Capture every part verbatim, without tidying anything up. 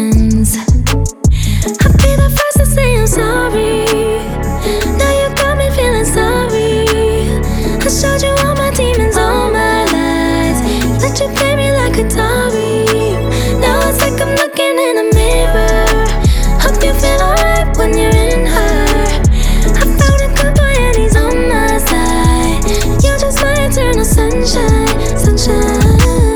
ends. I'll be the first to say I'm sorry. Now you got me feeling sorry. I showed you all my demons, all my lies. Let you play me like a Atari. Now it's like I'm looking in a mirror. Hope you feel alright when you're in her. I found a good boy and he's on my side. You're just my eternal sunshine, sunshine.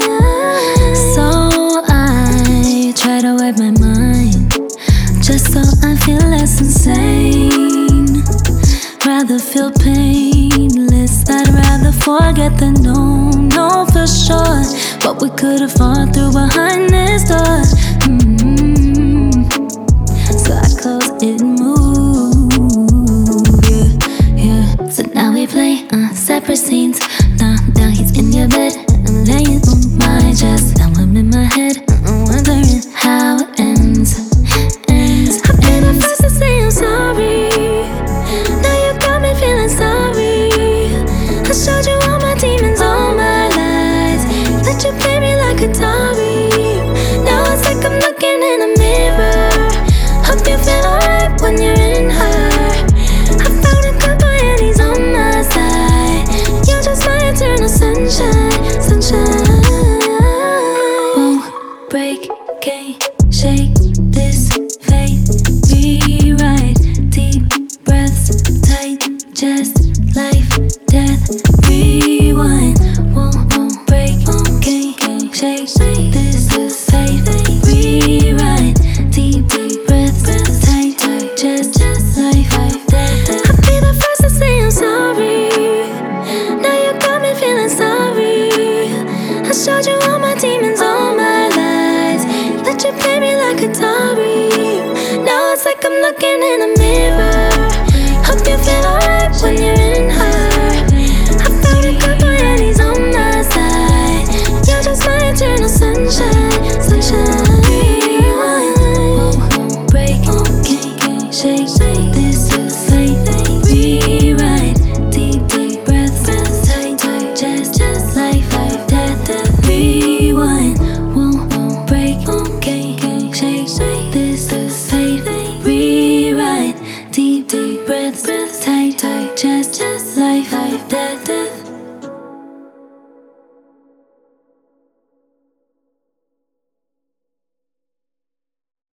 So I try to wipe my mind, just so I feel less insane. Rather feel painless, I'd rather forget than know, know for sure what we could have fought through behind this door. mm-hmm. So I close it and move, yeah, yeah. So now we play uh, separate scenes. Now, now he's in your bed, I'm laying on my chest. Now I'm in my head, I'm wondering how it ends, ends. I've been the first to say I'm sorry. Now you got me feeling sorry. I showed you all my demons, all my lies. Let you play me like a Atari. Now it's like I'm looking in a mirror. Hope you feel alright when you're in her. I found a good boy and he's on my side. You're just my eternal sunshine, sunshine. Won't break, can't shake this faith. Rewrite, deep breaths, tight chest, life, death, rewind. Won't, won't break, can't shake this faith. Rewrite, deep breaths, tight chest, life, death. I'll be the first to say I'm sorry. Now you got me feeling sorry. I showed you all my demons, all my lies. Let you play me like a Atari. Now it's like I'm looking in a mirror. Hope you feel alright when you're in her.